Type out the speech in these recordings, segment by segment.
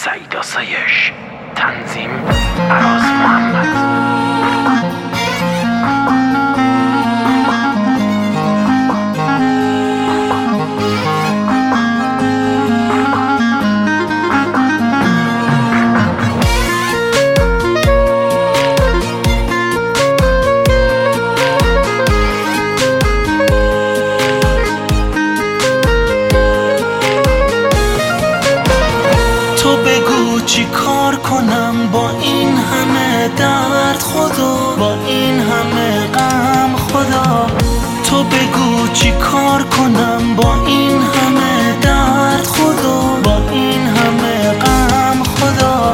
سعید آسایش، تنظیم عراض محمد. تو بگو چی کار کنم با این همه درد خدا، با این همه غم خدا. تو بگو چی کار کنم با این همه درد خدا، با این همه غم خدا.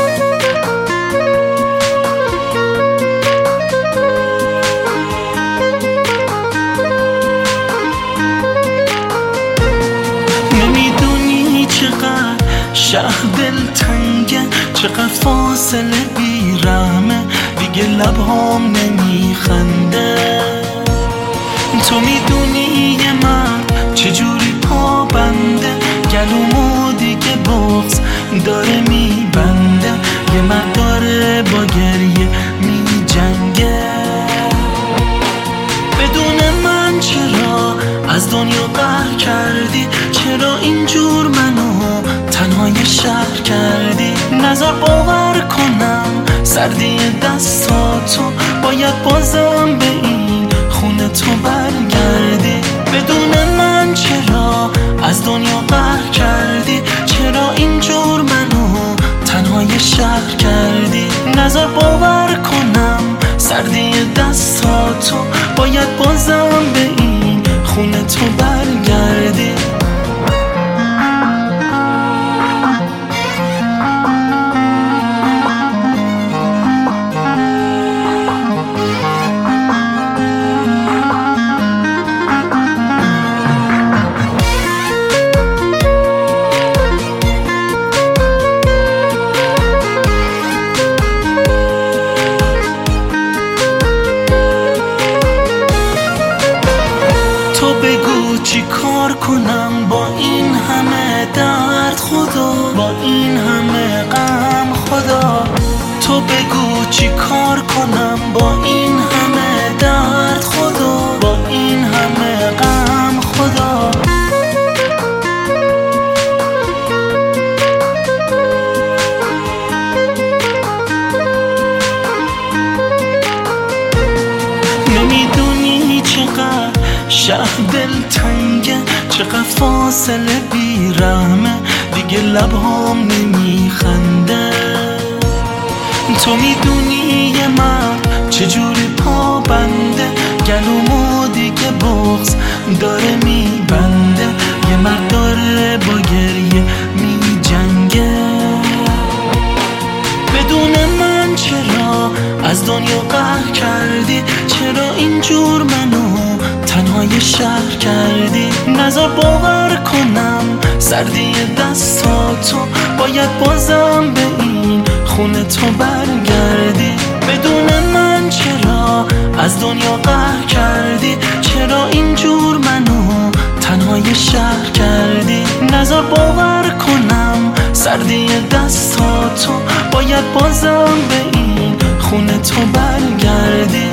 نمیدونی چقدر شهر دلتنگه، چقدر فاصله بیرحمه، دیگه لبهام نمیخنده. تو میدونی یه من چجوری پابنده، گلومو دیگه بغض داره میبنده، یه من داره با گریه میجنگه. بدون من چرا از دنیا قهر کردی؟ چرا اینجور منو تنهای شهر کردی؟ نظر باور کنم سردی دستاتو، باید بازم به این خونه تو برگردی. بدون من چرا از دنیا قهر کردی؟ چرا اینجور منو تنهای شهر کردی؟ نظر باور کنم سردی دستاتو، باید بازم به این خونه تو برگردی. تو بگو چی کار کنم با این همه درد خدا، با این همه غم خدا. تو بگو چی کار کنم با این همه درد خدا، با این همه غم خدا. نمیدونی چقدر شهر دلتنگه، چقدر فاصله بیرحمه، دیگه لبهام نمیخنده. تو میدونی یه من چجوری پابنده، گلومو دیگه بغض داره میبنده، یه مرد داره با گریه میجنگه. بدون من چرا از دنیا قهر کردی؟ چرا اینجور منو تنهای شهر کردی؟ نظر باور کنم سردی دستاتو، باید بازم به این خونه تو برگردی. بدون من چرا از دنیا قهر کردی؟ چرا اینجور منو تنهای شهر کردی؟ نظر باور کنم سردی دستاتو، باید بازم به این خونه تو برگردی.